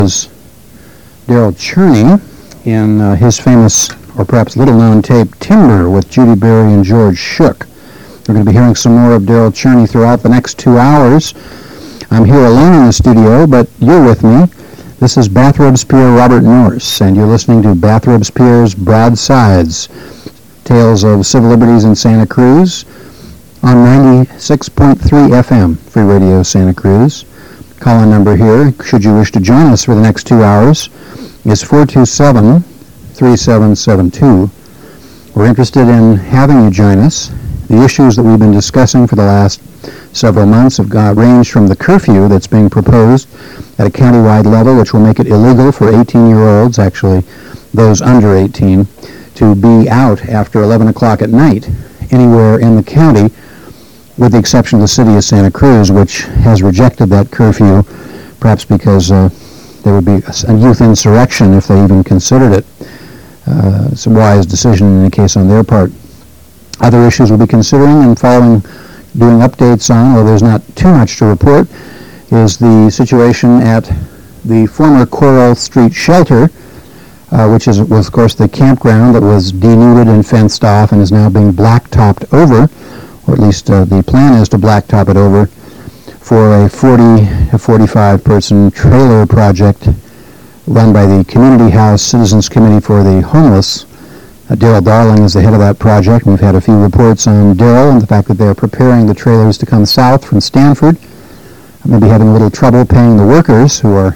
was Daryl Cherney in his famous, or perhaps little-known tape, Timber, with Judy Berry and George Shook. We're going to be hearing some more of Daryl Cherney throughout the next 2 hours. I'm here alone in the studio, but you're with me. This is Bathrobes Pier Robert Norris, and you're listening to Bathrobes Pier's Broadsides, Tales of Civil Liberties in Santa Cruz, on 96.3 FM, Free Radio Santa Cruz. Call-in number here, should you wish to join us for the next 2 hours, is 427-3772. We're interested in having you join us. The issues that we've been discussing for the last several months have ranged from the curfew that's being proposed at a countywide level, which will make it illegal for 18-year-olds, actually those under 18, to be out after 11 o'clock at night anywhere in the county, with the exception of the city of Santa Cruz, which has rejected that curfew, perhaps because there would be a youth insurrection if they even considered it. It's a wise decision in any case on their part. Other issues we'll be considering and doing updates on, although there's not too much to report, is the situation at the former Coral Street Shelter, which was, of course, the campground that was denuded and fenced off and is now being blacktopped over, or at least the plan is to blacktop it over, for a 40 to 45 person trailer project run by the Community House Citizens Committee for the Homeless. Daryl Darling is the head of that project, and we've had a few reports on Daryl and the fact that they're preparing the trailers to come south from Stanford. Maybe having a little trouble paying the workers who are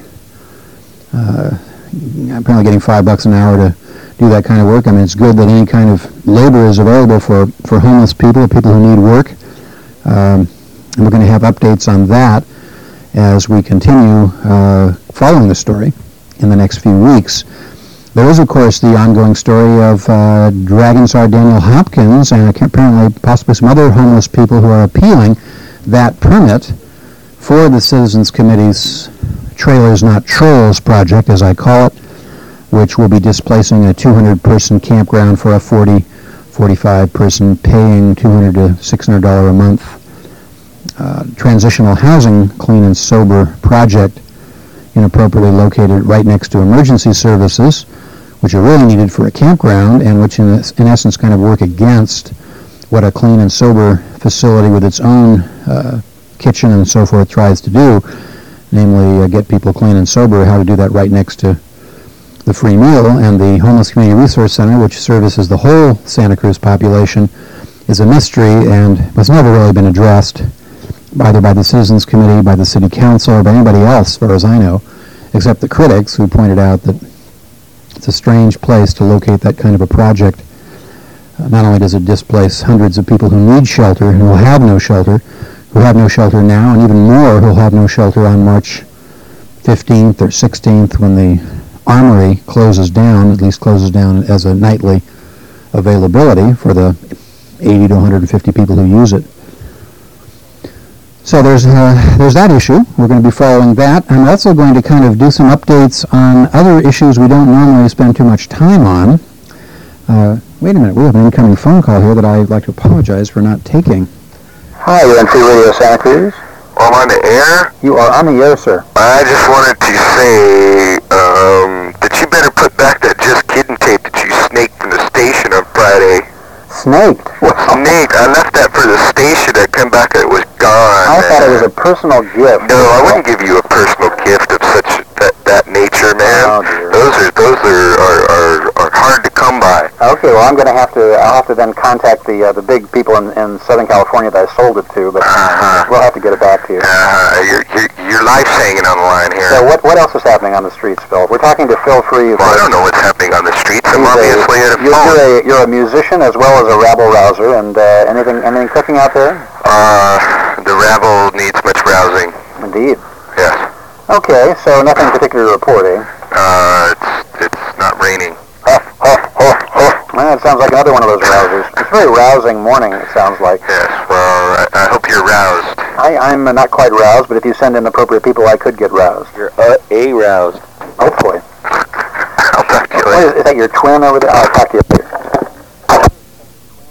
apparently getting $5 an hour to do that kind of work. I mean, it's good that any kind of labor is available for homeless people who need work. And we're going to have updates on that as we continue following the story in the next few weeks. There is, of course, the ongoing story of Dragon Czar Daniel Hopkins and apparently possibly some other homeless people who are appealing that permit for the Citizens Committee's Trailers Not Trolls project, as I call it, which will be displacing a 200-person campground for a 45-person paying $200 to $600 a month transitional housing clean and sober project, inappropriately located right next to emergency services, which are really needed for a campground and which in essence kind of work against what a clean and sober facility with its own kitchen and so forth tries to do, namely get people clean and sober. How to do that right next to the free meal. And the Homeless Community Resource Center, which services the whole Santa Cruz population, is a mystery and has never really been addressed either by the Citizens Committee, by the City Council, or by anybody else, as far as I know, except the critics who pointed out that it's a strange place to locate that kind of a project. Not only does it displace hundreds of people who need shelter and who have no shelter now, and even more who will have no shelter on March 15th or 16th when the Armory closes down, at least closes down as a nightly availability for the 80 to 150 people who use it. So there's that issue. We're going to be following that. I'm also going to kind of do some updates on other issues we don't normally spend too much time on. Wait a minute, we have an incoming phone call here that I'd like to apologize for not taking. Hi, you're on Free Radio Santa Cruz. I'm on the air? You are on the air, sir. I just wanted to say that you better put back that Just Kidding tape that you snaked from the station on Friday. Snaked? Snaked. I left that for the station. I come back and it was gone. I thought it was a personal gift. No, I wouldn't give you a personal gift of such that nature, man. Oh, dear. Those are hard to come by. Okay, well, I'll have to then contact the big people in Southern California that I sold it to, but we'll have to get it back to you. Your life's hanging on the line here. So what else is happening on the streets, Phil? We're talking to Phil Free. Well, I don't know what's happening on the streets. I'm obviously at a phone. You're a musician as well as a rabble-rouser, and anything cooking out there? The rabble needs much rousing. Indeed. Yes. Okay, so nothing particular to report, eh? It's not raining. Well, it sounds like another one of those rousers. It's a very rousing morning, it sounds like. Yes, well, I hope you're roused. I'm not quite roused, but if you send in appropriate people, I could get roused. You're aroused. Hopefully. I'll talk to you later. Is that your twin over there? I'll talk to you later.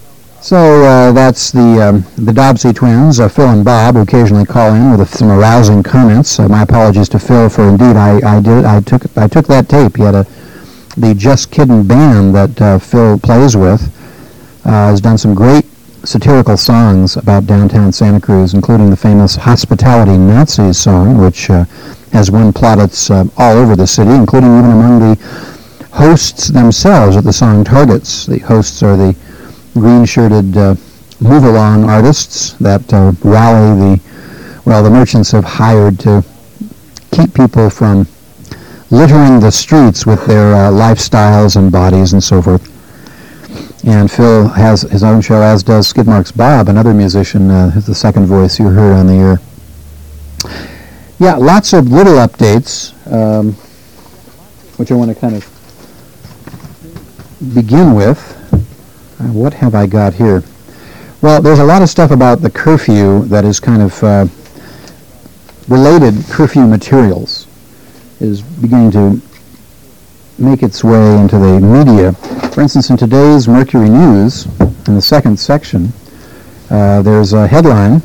So that's the Dobsey twins, Phil and Bob, who occasionally call in with some arousing comments. My apologies to Phil for indeed I took that tape. He had the Just Kiddin' band that Phil plays with has done some great satirical songs about downtown Santa Cruz, including the famous Hospitality Nazis song, which has won plaudits all over the city, including even among the hosts themselves at the song targets. The hosts are the green-shirted move-along artists that rally the merchants have hired to keep people from littering the streets with their lifestyles and bodies and so forth. And Phil has his own show, as does Skidmark's Bob, another musician, the second voice you heard on the air. Yeah, lots of little updates, which I want to kind of begin with. What have I got here? Well, there's a lot of stuff about the curfew that is kind of related curfew materials is beginning to make its way into the media. For instance, in today's Mercury News, in the second section, there's a headline,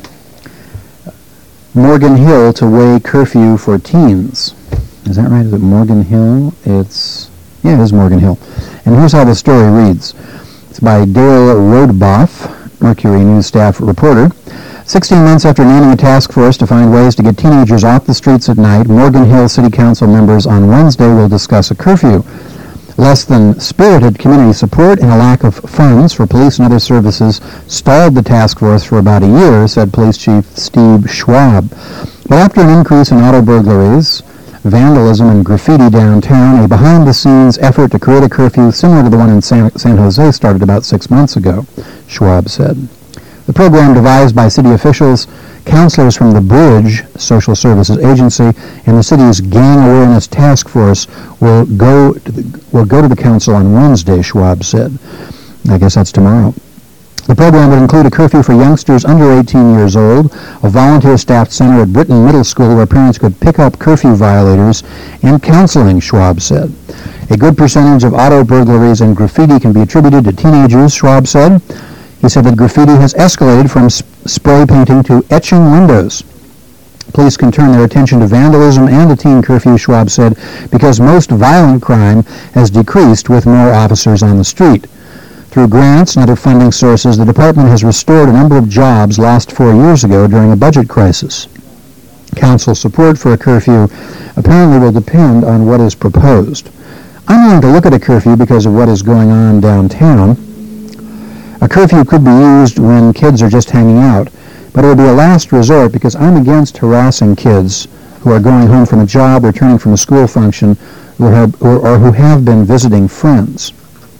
Morgan Hill to weigh curfew for teens. Is that right? Is it Morgan Hill? It is Morgan Hill. And here's how the story reads. It's by Dale Rodeboff, Mercury News staff reporter. 16 months after naming a task force to find ways to get teenagers off the streets at night, Morgan Hill City Council members on Wednesday will discuss a curfew. Less than spirited community support and a lack of funds for police and other services stalled the task force for about a year, said Police Chief Steve Schwab. But after an increase in auto burglaries, vandalism, and graffiti downtown, a behind-the-scenes effort to create a curfew similar to the one in San Jose started about 6 months ago, Schwab said. The program, devised by city officials, counselors from the Bridge Social Services Agency, and the city's Gang Awareness Task Force will go to the council on Wednesday, Schwab said. I guess that's tomorrow. The program would include a curfew for youngsters under 18 years old, a volunteer-staffed center at Britton Middle School where parents could pick up curfew violators, and counseling, Schwab said. A good percentage of auto burglaries and graffiti can be attributed to teenagers, Schwab said. He said that graffiti has escalated from spray painting to etching windows. Police can turn their attention to vandalism and a teen curfew, Schwab said, because most violent crime has decreased with more officers on the street. Through grants and other funding sources, the department has restored a number of jobs lost 4 years ago during a budget crisis. Council support for a curfew apparently will depend on what is proposed. I'm willing to look at a curfew because of what is going on downtown. A curfew could be used when kids are just hanging out, but it would be a last resort because I'm against harassing kids who are going home from a job, returning from a school function, or who have been visiting friends.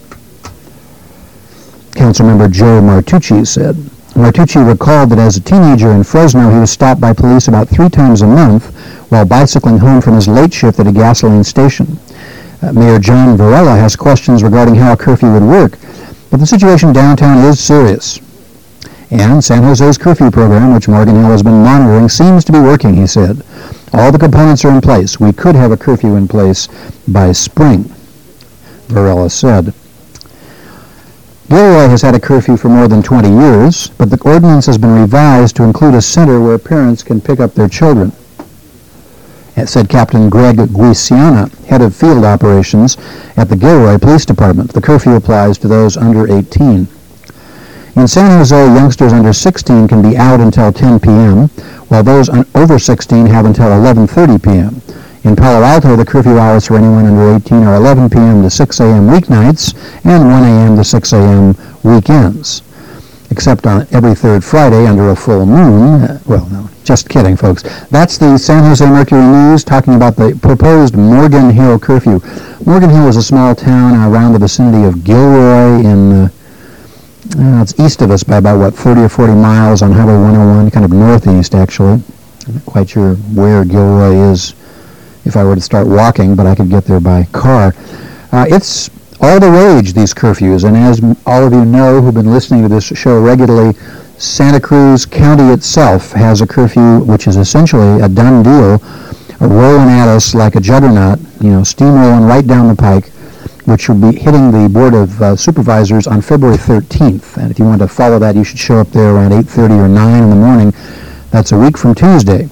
Councilmember Joe Martucci said. Martucci recalled that as a teenager in Fresno, he was stopped by police about 3 times a month while bicycling home from his late shift at a gasoline station. Mayor John Varela has questions regarding how a curfew would work, but the situation downtown is serious. And San Jose's curfew program, which Morgan Hill has been monitoring, seems to be working, he said. All the components are in place. We could have a curfew in place by spring, Varela said. Gilroy has had a curfew for more than 20 years, but the ordinance has been revised to include a center where parents can pick up their children. Said Captain Greg Guisiana, head of field operations at the Gilroy Police Department. The curfew applies to those under 18. In San Jose, youngsters under 16 can be out until 10 p.m., while those over 16 have until 11:30 p.m. In Palo Alto, the curfew hours for anyone under 18 are 11 p.m. to 6 a.m. weeknights and 1 a.m. to 6 a.m. weekends. Except on every third Friday under a full moon. Well, no, just kidding, folks. That's the San Jose Mercury News talking about the proposed Morgan Hill curfew. Morgan Hill is a small town around the vicinity of Gilroy it's east of us by about, 30 or 40 miles on Highway 101, kind of northeast, actually. I'm not quite sure where Gilroy is if I were to start walking, but I could get there by car. It's all the rage, these curfews, and as all of you know who've been listening to this show regularly, Santa Cruz County itself has a curfew which is essentially a done deal, rolling at us like a juggernaut, steamrolling right down the pike. which will be hitting the Board of Supervisors on February 13th. And if you want to follow that, you should show up there around 8:30 or 9 in the morning. That's a week from Tuesday,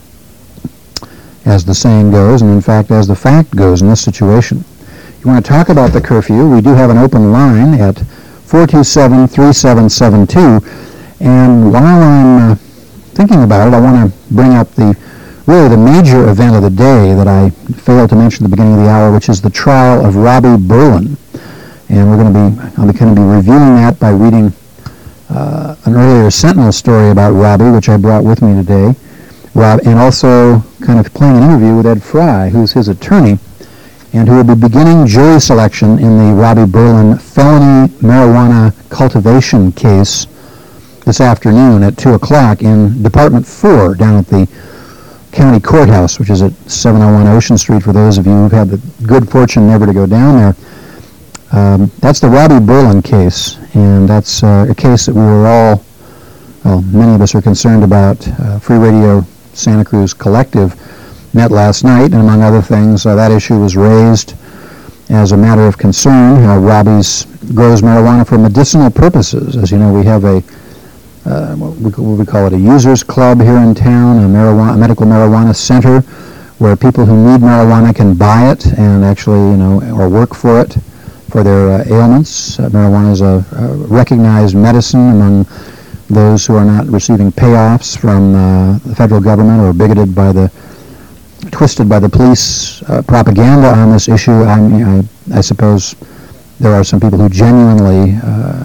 as the saying goes, and in fact, as the fact goes in this situation. You want to talk about the curfew, we do have an open line at 427-3772. And while I'm thinking about it, I want to bring up really the major event of the day that I failed to mention at the beginning of the hour, which is the trial of Robbie Berlin. And I'm going to be reviewing that by reading an earlier Sentinel story about Robbie, which I brought with me today, and also kind of playing an interview with Ed Fry, who's his attorney, and who will be beginning jury selection in the Robbie Berlin felony marijuana cultivation case this afternoon at 2 o'clock in Department 4 down at the County Courthouse, which is at 701 Ocean Street, for those of you who've had the good fortune never to go down there. That's the Robbie Berlin case, and that's a case that we were all, many of us are concerned about. Free Radio Santa Cruz Collective met last night, and among other things, that issue was raised as a matter of concern. Robbie's grows marijuana for medicinal purposes. As you know, we have what we call it, a users club here in town, a medical marijuana center, where people who need marijuana can buy it and actually, or work for it for their ailments. Marijuana is a recognized medicine among those who are not receiving payoffs from the federal government or twisted by the police propaganda on this issue. I suppose there are some people who genuinely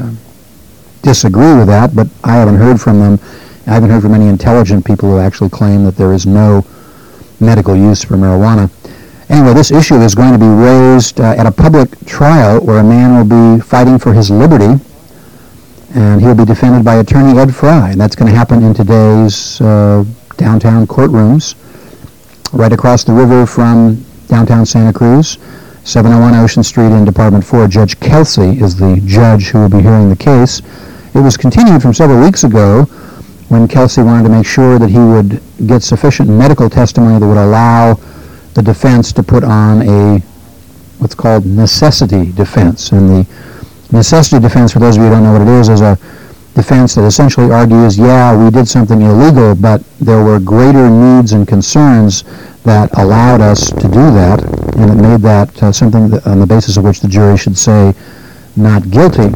disagree with that, but I haven't heard from them. I haven't heard from any intelligent people who actually claim that there is no medical use for marijuana. Anyway, this issue is going to be raised at a public trial where a man will be fighting for his liberty, and he'll be defended by attorney Ed Fry, and that's going to happen in today's downtown courtrooms, right across the river from downtown Santa Cruz, 701 Ocean Street in Department 4. Judge Kelsey is the judge who will be hearing the case. It was continued from several weeks ago when Kelsey wanted to make sure that he would get sufficient medical testimony that would allow the defense to put on what's called necessity defense. And the necessity defense, for those of you who don't know what it is a defense that essentially argues, we did something illegal, but there were greater needs and concerns that allowed us to do that, and it made that something on the basis of which the jury should say not guilty.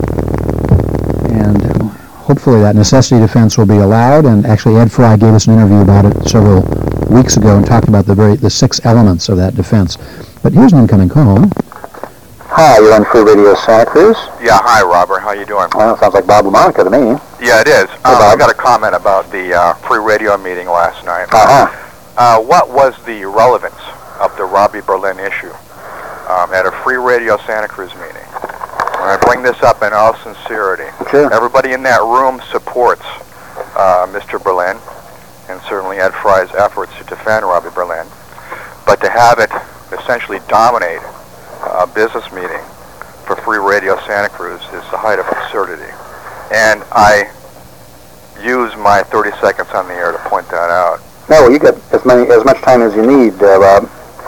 And hopefully that necessity defense will be allowed, and actually Ed Fry gave us an interview about it several weeks ago and talked about the 6 elements of that defense. But here's an incoming call. Hi, you're on Free Radio Santa Cruz? Yeah, hi, Robert. How you doing? Well, it sounds like Bob LaMonica to me. Yeah, it is. Hey, Bob. I got a comment about the Free Radio meeting last night. What was the relevance of the Robbie Berlin issue at a Free Radio Santa Cruz meeting? I bring this up in all sincerity. Sure. Everybody in that room supports Mr. Berlin, and certainly Ed Fry's efforts to defend Robbie Berlin. But to have it essentially dominate a business meeting for Free Radio Santa Cruz is the height of absurdity. And I use my 30 seconds on the air to point that out. No, you get as much time as you need, Rob.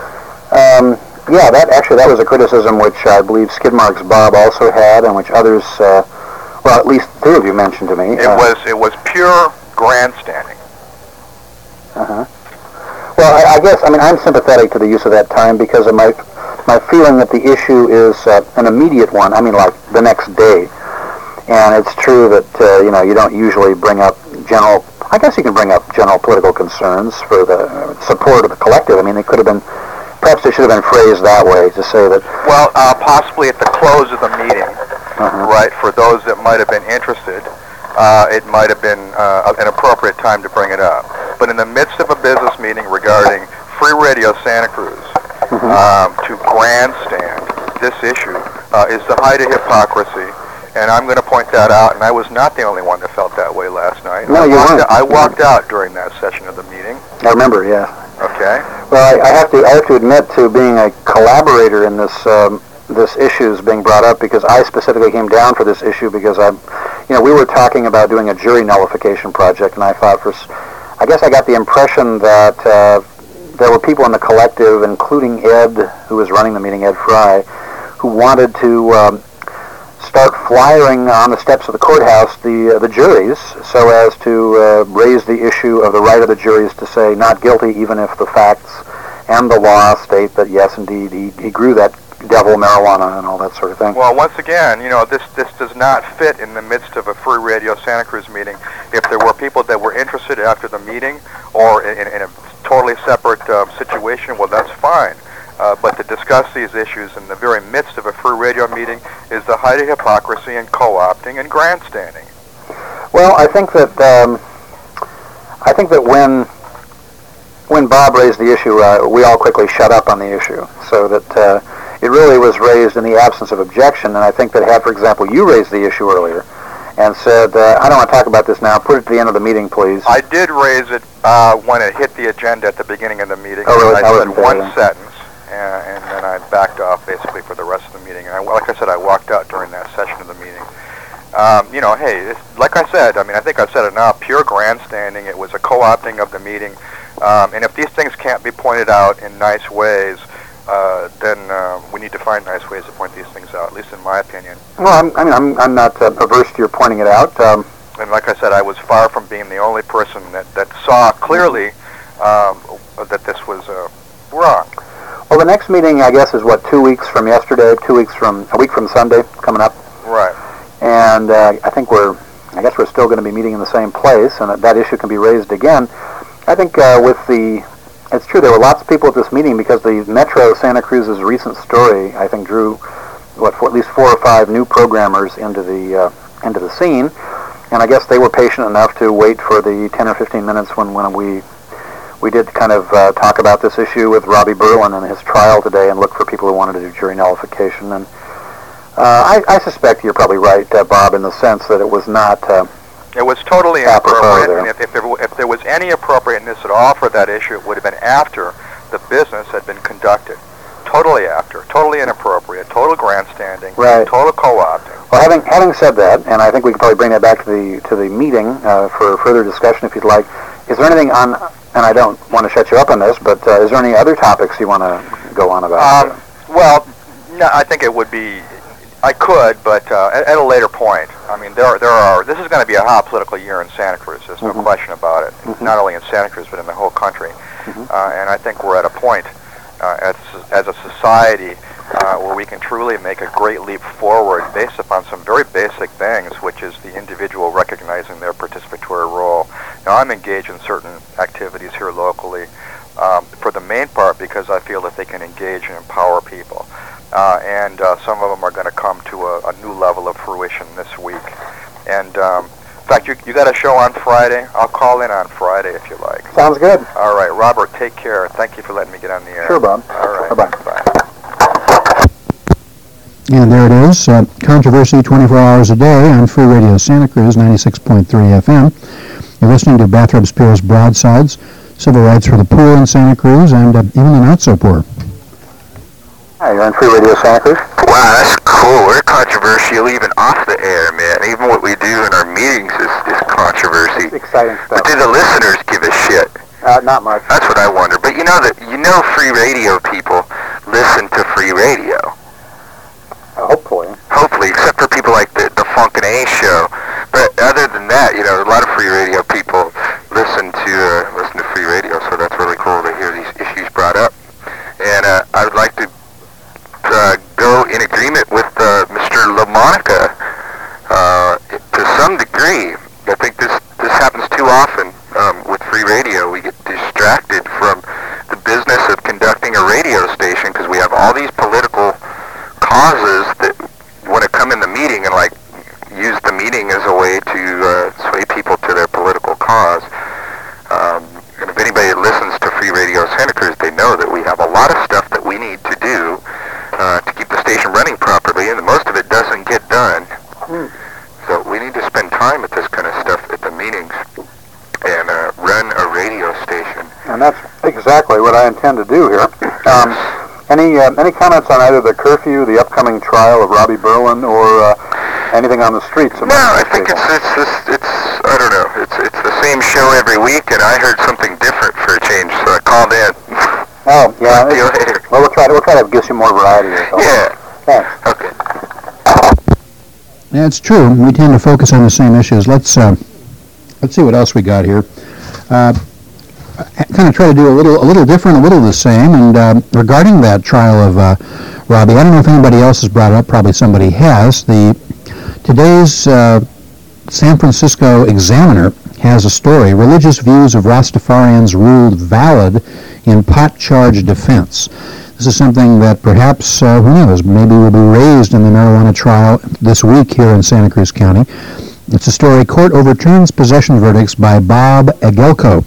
That was a criticism which I believe Skidmark's Bob also had, and which others, at least 3 of you mentioned to me. It was pure grandstanding. Well, I guess, I'm sympathetic to the use of that time because of my feeling that the issue is an immediate one. Like the next day. And it's true that, you don't usually bring up I guess you can bring up general political concerns for the support of the collective. Perhaps they should have been phrased that way, to say that... Well, possibly at the close of the meeting, right, for those that might have been interested, it might have been an appropriate time to bring it up. But in the midst of a business meeting regarding Free Radio Santa Cruz, to grandstand this issue is the height of hypocrisy. And I'm going to point that out, and I was not the only one that felt that way last night. No, you weren't. I walked out during that session of the meeting. I remember, yeah. Okay. Well, I have to admit to being a collaborator in this issue being brought up, because I specifically came down for this issue because we were talking about doing a jury nullification project, and I thought I guess I got the impression that there were people in the collective, including Ed, who was running the meeting, Ed Fry, who wanted to start flyering on the steps of the courthouse the juries so as to raise the issue of the right of the juries to say not guilty even if the facts and the law state that yes, indeed, he grew that devil marijuana and all that sort of thing. Well, once again, this does not fit in the midst of a Free Radio Santa Cruz meeting. If there were people that were interested after the meeting or in a totally separate situation, well, that's fine. But to discuss these issues in the very midst of a Free Radio meeting is the height of hypocrisy and co-opting and grandstanding. Well, I think that when Bob raised the issue, we all quickly shut up on the issue, so that it really was raised in the absence of objection. And I think that had, for example, you raised the issue earlier and said, I don't want to talk about this now, put it to the end of the meeting, please. I did raise it when it hit the agenda at the beginning of the meeting. Oh, really? I said one sentence, and then I backed off basically for the rest of the meeting. And like I said, I walked out during that session of the meeting. Hey, like I said, I think I've said it now, pure grandstanding. It was a co-opting of the meeting. And if these things can't be pointed out in nice ways, then we need to find nice ways to point these things out, at least in my opinion. Well, I'm not averse to your pointing it out. And like I said, I was far from being the only person that saw clearly that this was wrong. Well, the next meeting, I guess, is 2 weeks from yesterday, a week from Sunday coming up. Right. And I guess we're still going to be meeting in the same place, and that issue can be raised again. I think it's true, there were lots of people at this meeting because the Metro Santa Cruz's recent story, I think, drew, at least 4 or 5 new programmers into the scene, and I guess they were patient enough to wait for the 10 or 15 minutes when we did kind of talk about this issue with Robbie Berlin and his trial today and look for people who wanted to do jury nullification. And I suspect you're probably right, Bob, in the sense that it was not... It was totally inappropriate, and if there was any appropriateness at all for that issue, it would have been after the business had been conducted. Totally after. Totally inappropriate. Total grandstanding. Right. Total co-opting. Well, having said that, and I think we can probably bring that back to the meeting for further discussion if you'd like, is there anything on, and I don't want to shut you up on this, but is there any other topics you want to go on about? Well, no, I think it would be... I could, but at a later point. This is going to be a hot political year in Santa Cruz. There's no question about it. Not only in Santa Cruz, but in the whole country. And I think we're at a point as a society where we can truly make a great leap forward based upon some very basic things, which is the individual recognizing their participatory role. Now, I'm engaged in certain activities here locally, for the main part because I feel that they can engage and empower people. And some of them are going to come to a new level of fruition this week. And in fact, you got a show on Friday. I'll call in on Friday if you like. Sounds good. All right, Robert, take care. Thank you for letting me get on the air. Sure, Bob. All right. Bye-bye. Bye. And there it is, Controversy 24 hours a day on Free Radio Santa Cruz, 96.3 FM. You're listening to Bathrobes Pierce Broadsides, Civil Rights for the Poor in Santa Cruz, and even the not-so-poor. Hi, you're on Free Radio Santa Cruz. Wow, that's cool. We're controversial even off the air, man. Even what we do in our meetings is controversy. Exciting stuff. But do the listeners give a shit? Not much. That's what I wonder. But you know Free Radio people listen to Free Radio. Hopefully. Hopefully, except for people like the Funk and A show. But other than that, a lot of Free Radio people listen to Free Radio, so that's really cool to hear these issues brought up. And I would like to go in agreement with Mr. LaMonica to some degree. I think this happens too often with Free Radio. We get distracted from the business of conducting a radio station because we have all these political causes that want to come in the meeting and use the meeting as a way to sway people to their political cause. And if anybody listens to Free Radio Santa Cruz, they know that we have a lot of stuff that we need to do to keep the station running properly, and most of it doesn't get done. So we need to spend time with this kind of stuff at the meetings and run a radio station. And that's exactly what I intend to do here. Any comments on either the curfew, the upcoming trial of Robbie Berlin, or anything on the streets? No, I think it's I don't know. It's the same show every week, and I heard something different for a change, so I called in. Oh, yeah. See you later. Well, we'll try to give you more variety. Yeah. Thanks. Okay. Yeah, it's true. We tend to focus on the same issues. Let's see what else we got here. Kind of try to do a little different, a little the same. And regarding that trial of Robbie, I don't know if anybody else has brought it up. Probably somebody has. Today's San Francisco Examiner has a story: religious views of Rastafarians ruled valid in pot charge defense. This is something that perhaps, who knows, maybe will be raised in the marijuana trial this week here in Santa Cruz County. It's a story: Court overturns possession verdicts by Bob Agelko.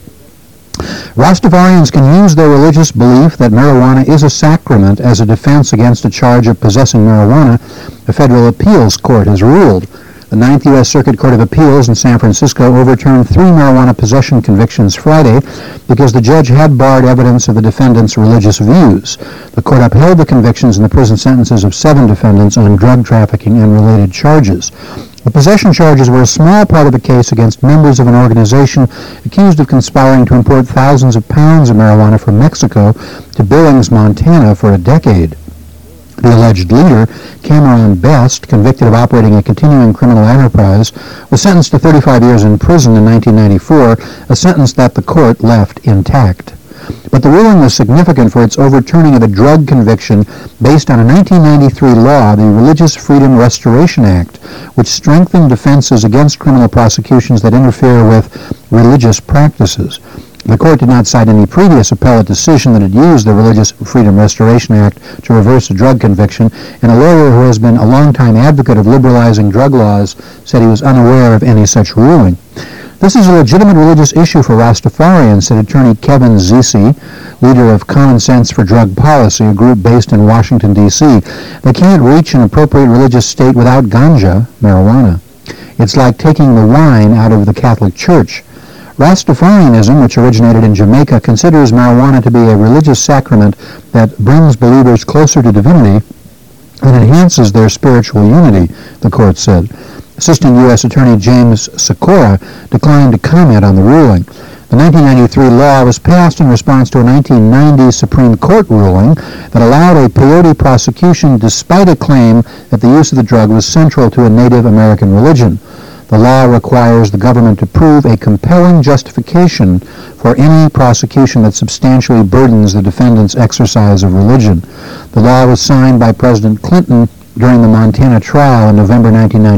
Rastafarians can use their religious belief that marijuana is a sacrament as a defense against a charge of possessing marijuana, the federal appeals court has ruled. The 9th U.S. Circuit Court of Appeals in San Francisco overturned 3 marijuana possession convictions Friday because the judge had barred evidence of the defendants' religious views. The court upheld the convictions and the prison sentences of 7 defendants on drug trafficking and related charges. The possession charges were a small part of a case against members of an organization accused of conspiring to import thousands of pounds of marijuana from Mexico to Billings, Montana for a decade. The alleged leader, Cameron Best, convicted of operating a continuing criminal enterprise, was sentenced to 35 years in prison in 1994, a sentence that the court left intact. But the ruling was significant for its overturning of a drug conviction based on a 1993 law, the Religious Freedom Restoration Act, which strengthened defenses against criminal prosecutions that interfere with religious practices. The court did not cite any previous appellate decision that had used the Religious Freedom Restoration Act to reverse a drug conviction, and a lawyer who has been a longtime advocate of liberalizing drug laws said he was unaware of any such ruling. This is a legitimate religious issue for Rastafarians, said attorney Kevin Zisi, leader of Common Sense for Drug Policy, a group based in Washington, D.C. They can't reach an appropriate religious state without ganja, marijuana. It's like taking the wine out of the Catholic Church. Rastafarianism, which originated in Jamaica, considers marijuana to be a religious sacrament that brings believers closer to divinity and enhances their spiritual unity, the court said. Assistant U.S. Attorney James Sikora declined to comment on the ruling. The 1993 law was passed in response to a 1990 Supreme Court ruling that allowed a peyote prosecution despite a claim that the use of the drug was central to a Native American religion. The law requires the government to prove a compelling justification for any prosecution that substantially burdens the defendant's exercise of religion. The law was signed by President Clinton during the Montana trial in November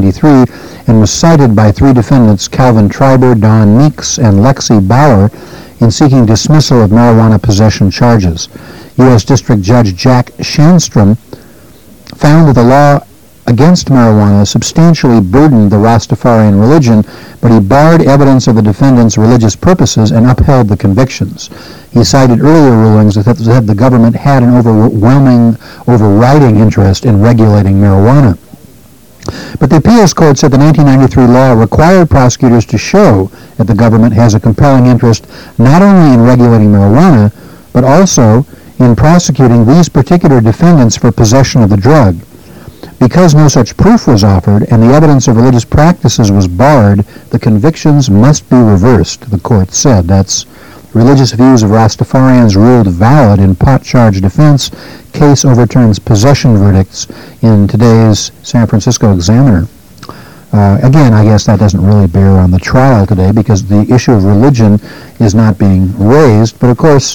1993 and was cited by 3 defendants, Calvin Triber, Don Meeks, and Lexi Bauer, in seeking dismissal of marijuana possession charges. U.S. District Judge Jack Shandstrom found that the law against marijuana substantially burdened the Rastafarian religion, but he barred evidence of the defendants' religious purposes and upheld the convictions. He cited earlier rulings that the government had an overriding interest in regulating marijuana. But the appeals court said the 1993 law required prosecutors to show that the government has a compelling interest not only in regulating marijuana, but also in prosecuting these particular defendants for possession of the drug. Because no such proof was offered and the evidence of religious practices was barred, the convictions must be reversed, the court said. That's religious views of Rastafarians ruled valid in pot charge defense. Case overturns possession verdicts in today's San Francisco Examiner. Again, I guess that doesn't really bear on the trial today because the issue of religion is not being raised, but of course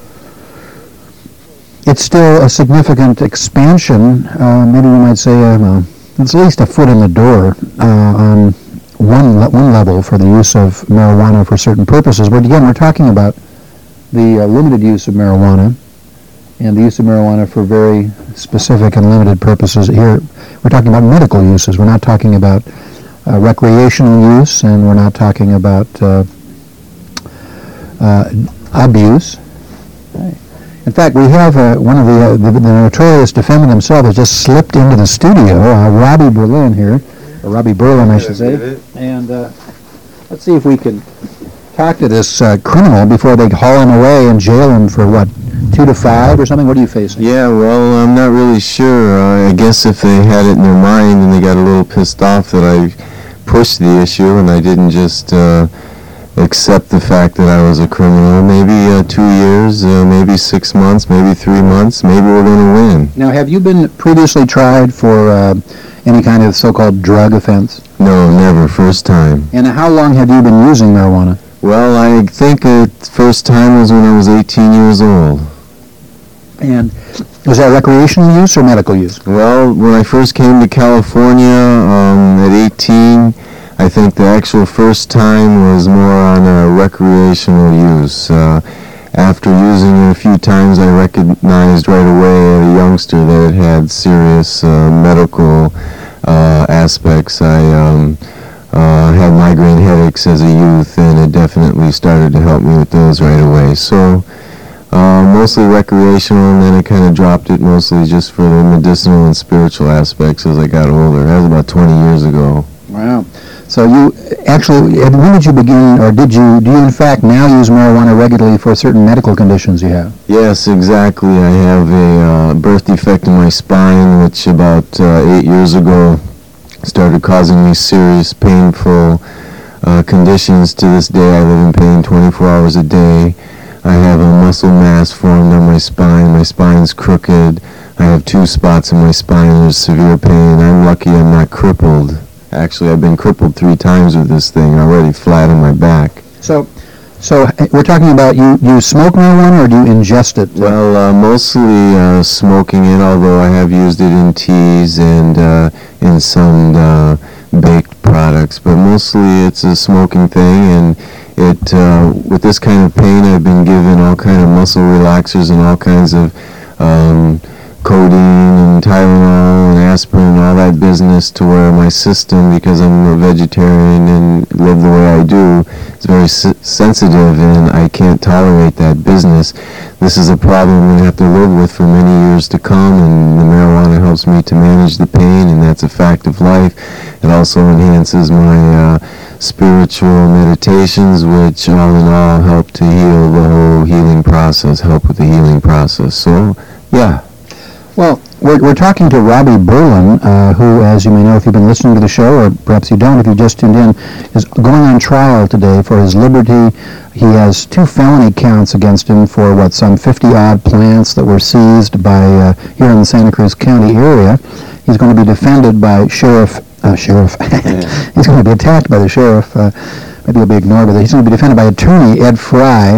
it's still a significant expansion. Maybe we might say it's at least a foot in the door on one level for the use of marijuana for certain purposes. But again, we're talking about the limited use of marijuana and the use of marijuana for very specific and limited purposes. Here, we're talking about medical uses. We're not talking about recreational use, and we're not talking about abuse. Right. In fact, we have one of the notorious defendant himself has just slipped into the studio, Robbie Berlin here, or Robbie Berlin, I should say. And let's see if we can talk to this criminal before they haul him away and jail him for, 2 to 5 or something? What are you facing? Yeah, well, I'm not really sure. I guess if they had it in their mind and they got a little pissed off that I pushed the issue and I didn't just accept the fact that I was a criminal. Maybe 2 years, maybe 6 months, maybe 3 months. Maybe we're going to win. Now, have you been previously tried for any kind of so-called drug offense? No, never. First time. And how long have you been using marijuana? Well, I think the first time was when I was 18 years old. And was that recreational use or medical use? Well, when I first came to California at 18, I think the actual first time was more on recreational use. After using it a few times, I recognized right away as a youngster that it had serious medical aspects. I had migraine headaches as a youth, and it definitely started to help me with those right away. So mostly recreational, and then I kind of dropped it mostly just for the medicinal and spiritual aspects as I got older. That was about 20 years ago. Wow. So you actually, when did you begin, or do you in fact now use marijuana regularly for certain medical conditions you have? Yes, exactly. I have a birth defect in my spine, which about 8 years ago started causing me serious, painful conditions. To this day, I live in pain 24 hours a day. I have a muscle mass formed on my spine. My spine's crooked. I have 2 spots in my spine. There's severe pain. I'm lucky I'm not crippled. Actually, I've been crippled 3 times with this thing, already flat on my back. So we're talking about you smoke marijuana or do you ingest it? Well, mostly smoking it, although I have used it in teas and in some baked products. But mostly it's a smoking thing, and it with this kind of pain, I've been given all kind of muscle relaxers and all kinds of codeine and Tylenol and aspirin and all that business, to where my system, because I'm a vegetarian and live the way I do, is very sensitive, and I can't tolerate that business. This is a problem I'm going to have to live with for many years to come, and the marijuana helps me to manage the pain, and that's a fact of life. It also enhances my spiritual meditations, which all in all help to heal the whole healing process, help with the healing process. So, yeah. Well, we're talking to Robbie Berlin, who, as you may know if you've been listening to the show, or perhaps you don't if you just tuned in, is going on trial today for his liberty. He has 2 felony counts against him for, some 50-odd plants that were seized by here in the Santa Cruz County area. He's going to be defended by Sheriff. He's going to be attacked by the sheriff. Maybe he'll be ignored, but he's going to be defended by Attorney Ed Fry,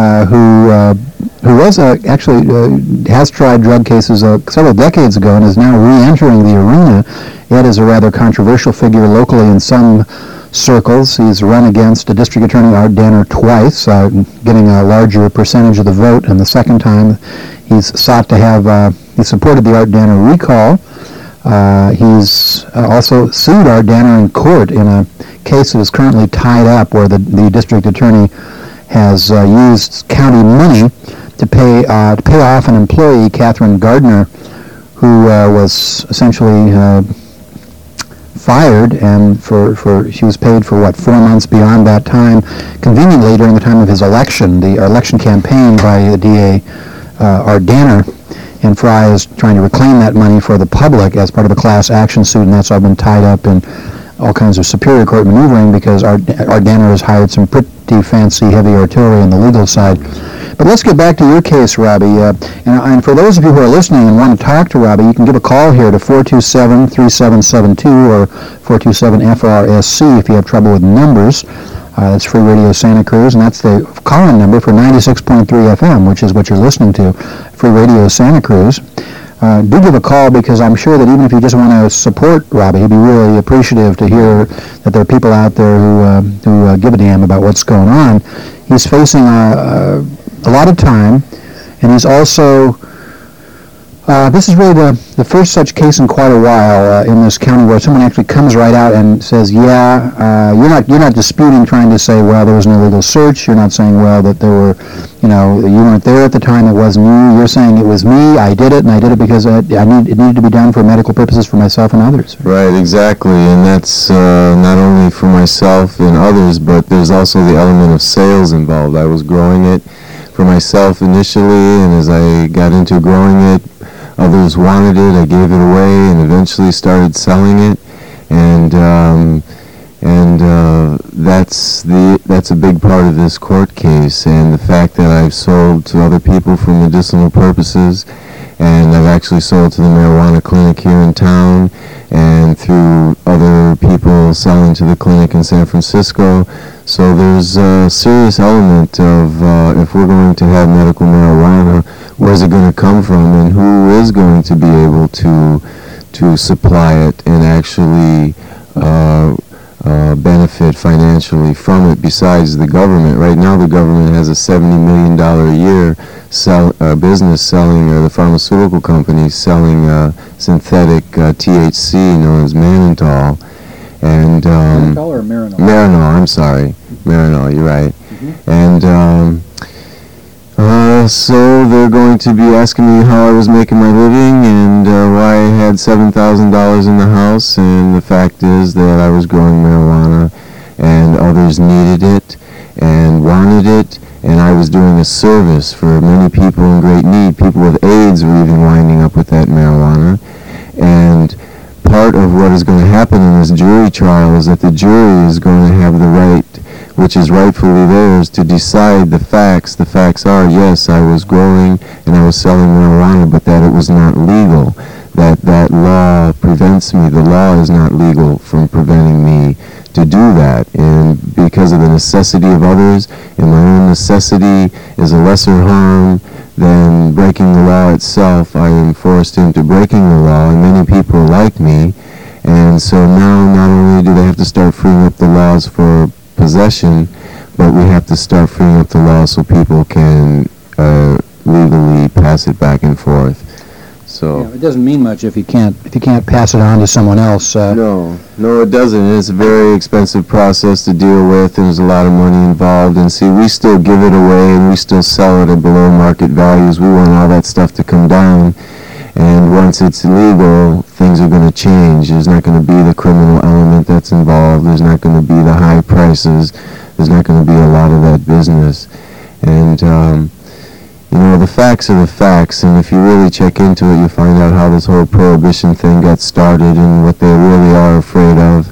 who was actually has tried drug cases several decades ago and is now re-entering the arena. Ed is a rather controversial figure locally in some circles. He's run against District Attorney Art Danner twice, getting a larger percentage of the vote, and the second time he's sought to have, he supported the Art Danner recall. He's also sued Art Danner in court in a case that is currently tied up, where the district attorney has used county money to pay off an employee, Catherine Gardner, who was essentially fired, and she was paid for 4 months beyond that time, conveniently during the time of his election, the election campaign by the DA Art Danner. And Fry is trying to reclaim that money for the public as part of a class action suit, and that's all been tied up in all kinds of Superior Court maneuvering, because Art Danner has hired some pretty fancy heavy artillery on the legal side. But let's get back to your case, Robbie. And for those of you who are listening and want to talk to Robbie, you can give a call here to 427-3772 or 427-FRSC if you have trouble with numbers. That's Free Radio Santa Cruz, and that's the call-in number for 96.3 FM, which is what you're listening to, Free Radio Santa Cruz. Do give a call, because I'm sure that even if you just want to support Robbie, he'd be really appreciative to hear that there are people out there who give a damn about what's going on. He's facing a lot of time, and he's also this is really the first such case in quite a while in this county where someone actually comes right out and says, you're not disputing, trying to say, well, there was an illegal search. You're not saying, well, that there were, you weren't there at the time, it wasn't you. You're saying it was me, I did it, and I did it because it needed to be done for medical purposes for myself and others. Right, exactly, and that's not only for myself and others, but there's also the element of sales involved. I was growing it for myself initially, and as I got into growing it, others wanted it, I gave it away, and eventually started selling it, and that that's a big part of this court case, and the fact that I've sold to other people for medicinal purposes, and I've actually sold to the marijuana clinic here in town, and through other people selling to the clinic in San Francisco. So there's a serious element of if we're going to have medical marijuana, where's it going to come from, and who is going to be able to supply it and actually benefit financially from it besides the government. Right now the government has a $70 million a year business selling, or the pharmaceutical companies selling synthetic THC known as mannitol. And Mannitol or Marinol? Marinol, I'm sorry. Marinol, you're right. Mm-hmm. And so they're going to be asking me how I was making my living and why I had $7,000 in the house, and the fact is that I was growing marijuana and others needed it and wanted it, and I was doing a service for many people in great need. People with AIDS were even winding up with that marijuana. And part of what is going to happen in this jury trial is that the jury is going to have the right, which is rightfully theirs, to decide the facts. The facts are, yes, I was growing and I was selling marijuana, but that it was not legal. That law prevents me. The law is not legal from preventing me to do that. And because of the necessity of others, and my own necessity is a lesser harm than breaking the law itself, I am forced into breaking the law, and many people are like me. And so now not only do they have to start freeing up the laws for possession, but we have to start freeing up the laws so people can legally pass it back and forth. So it doesn't mean much if you can't pass it on to someone else. No, it doesn't. It's a very expensive process to deal with. There's a lot of money involved, and see, we still give it away and we still sell it at below market values. We want all that stuff to come down, and once it's legal, things are going to change. There's not going to be the criminal element that's involved. There's not going to be the high prices. There's not going to be a lot of that business. And the facts are the facts, and if you really check into it, you find out how this whole prohibition thing got started and what they really are afraid of.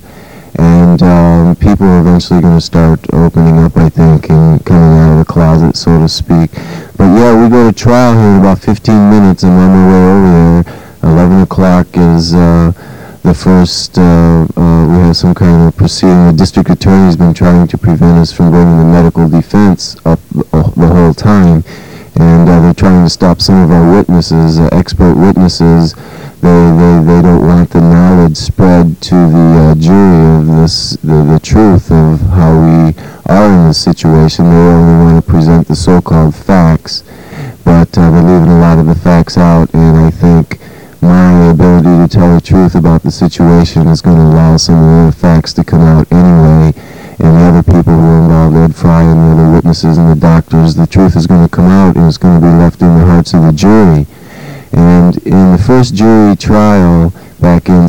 And people are eventually going to start opening up, I think, and coming out of the closet, so to speak. But yeah, we go to trial here in about 15 minutes. I'm on my way over there. 11 o'clock is the first, we have some kind of proceeding. The district attorney's been trying to prevent us from bringing the medical defense up the whole time. And they're trying to stop some of our witnesses, expert witnesses. They don't want the knowledge spread to the jury of this, the truth of how we are in this situation. They only want to present the so-called facts, but they're leaving a lot of the facts out, and I think my ability to tell the truth about the situation is going to allow some of the facts to come out anyway. And the other people who are involved, Ed Fry and the other witnesses and the doctors, the truth is going to come out, and it's going to be left in the hearts of the jury. And in the first jury trial back in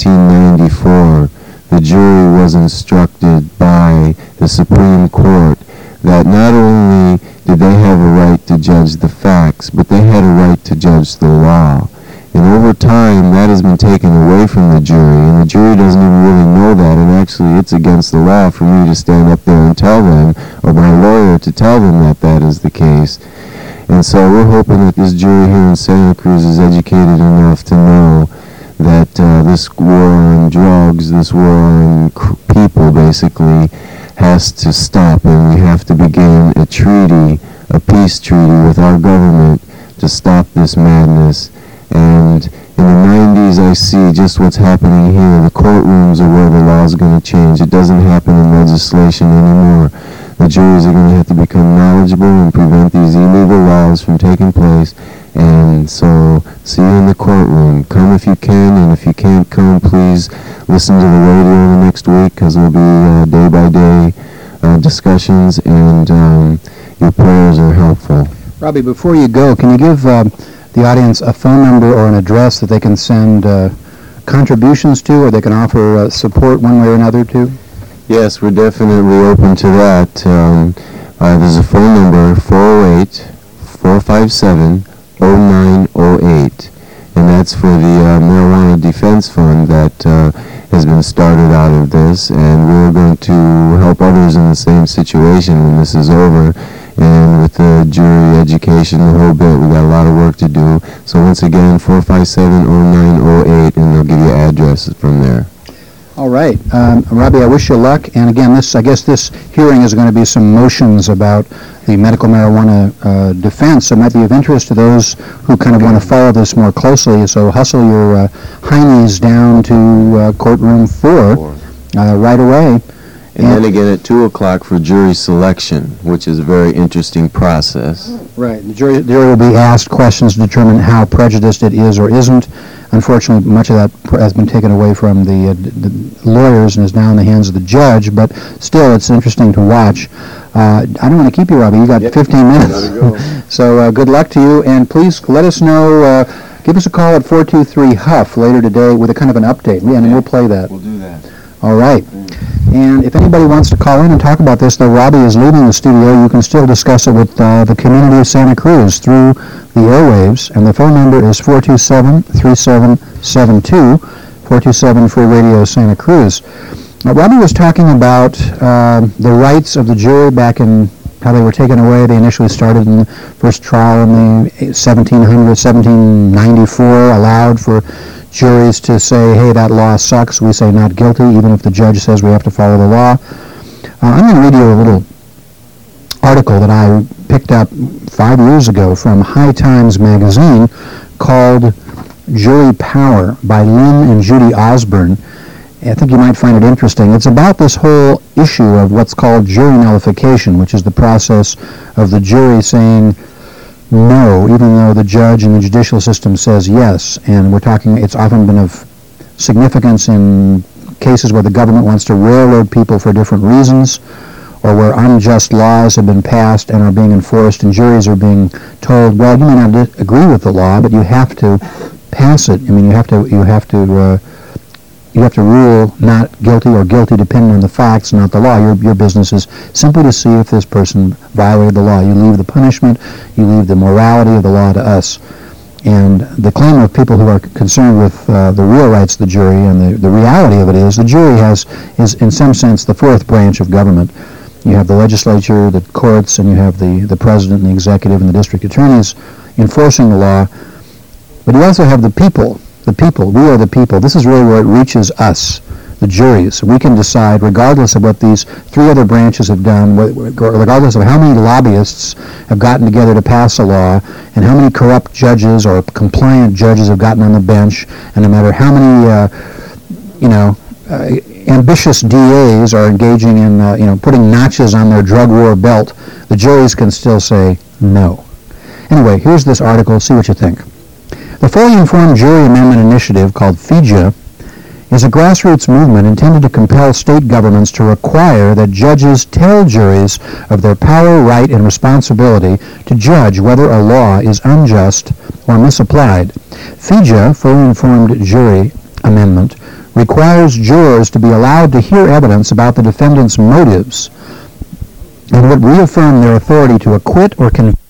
1794, the jury was instructed by the Supreme Court that not only did they have a right to judge the facts, but they had a right to judge the law. And over time, that has been taken away from the jury, and the jury doesn't even really know that, and actually it's against the law for me to stand up there and tell them, or my lawyer to tell them that that is the case. And so we're hoping that this jury here in Santa Cruz is educated enough to know that this war on drugs, this war on people basically, has to stop, and we have to begin a treaty, a peace treaty with our government to stop this madness. And in the 90s, I see just what's happening here. The courtrooms are where the law is going to change. It doesn't happen in legislation anymore. The juries are going to have to become knowledgeable and prevent these illegal laws from taking place. And so, see you in the courtroom. Come if you can, and if you can't come, please listen to the radio the next week, because there'll be day-by-day discussions, and your prayers are helpful. Robbie, before you go, can you give the audience a phone number or an address that they can send contributions to, or they can offer support one way or another to? Yes, we're definitely open to that. There's a phone number, 408-457-0908, and that's for the Marijuana Defense Fund that has been started out of this, and we're going to help others in the same situation when this is over. And with the jury education, the whole bit, we got a lot of work to do. So once again, 457-0908, and they'll give you addresses from there. All right. Robbie, I wish you luck. And again, I guess this hearing is going to be some motions about the medical marijuana defense. It might be of interest to those who kind of want to follow this more closely. So hustle your heinies down to courtroom 4 right away. And then again at 2 o'clock for jury selection, which is a very interesting process. Right. The jury will be asked questions to determine how prejudiced it is or isn't. Unfortunately, much of that has been taken away from the lawyers and is now in the hands of the judge, but still it's interesting to watch. I don't want to keep you, Robbie. You got 15 minutes. So good luck to you, and please let us know, give us a call at 423-HUFF later today with a kind of an update, and we'll play that. We'll do that. All right. And if anybody wants to call in and talk about this, though Robbie is leaving the studio, you can still discuss it with the community of Santa Cruz through the airwaves. And the phone number is 427-3772, 427 Free Radio Santa Cruz. Robbie was talking about the rights of the jury back in how they were taken away. They initially started in the first trial in the 1794, allowed for juries to say, hey, that law sucks. We say not guilty, even if the judge says we have to follow the law. I'm going to read you a little article that I picked up 5 years ago from High Times magazine called Jury Power by Lynn and Judy Osborne. I think you might find it interesting. It's about this whole issue of what's called jury nullification, which is the process of the jury saying no, even though the judge in the judicial system says yes. And we're talking, it's often been of significance in cases where the government wants to railroad people for different reasons, or where unjust laws have been passed and are being enforced, and juries are being told, well, you may not agree with the law, but you have to pass it. I mean, you have to rule not guilty or guilty depending on the facts, not the law. Your business is simply to see if this person violated the law. You leave the punishment, you leave the morality of the law to us. And the claim of people who are concerned with the real rights of the jury and the reality of it is the jury is in some sense the fourth branch of government. You have the legislature, the courts, and you have the president and the executive and the district attorneys enforcing the law. But you also have the people. The people, we are the people. This is really where it reaches us, the juries. We can decide, regardless of what these three other branches have done, regardless of how many lobbyists have gotten together to pass a law, and how many corrupt judges or compliant judges have gotten on the bench, and no matter how many, ambitious DAs are engaging in, putting notches on their drug war belt, the juries can still say no. Anyway, here's this article. See what you think. The Fully Informed Jury Amendment Initiative, called FIJA, is a grassroots movement intended to compel state governments to require that judges tell juries of their power, right, and responsibility to judge whether a law is unjust or misapplied. FIJA, Fully Informed Jury Amendment, requires jurors to be allowed to hear evidence about the defendant's motives and would reaffirm their authority to acquit or convict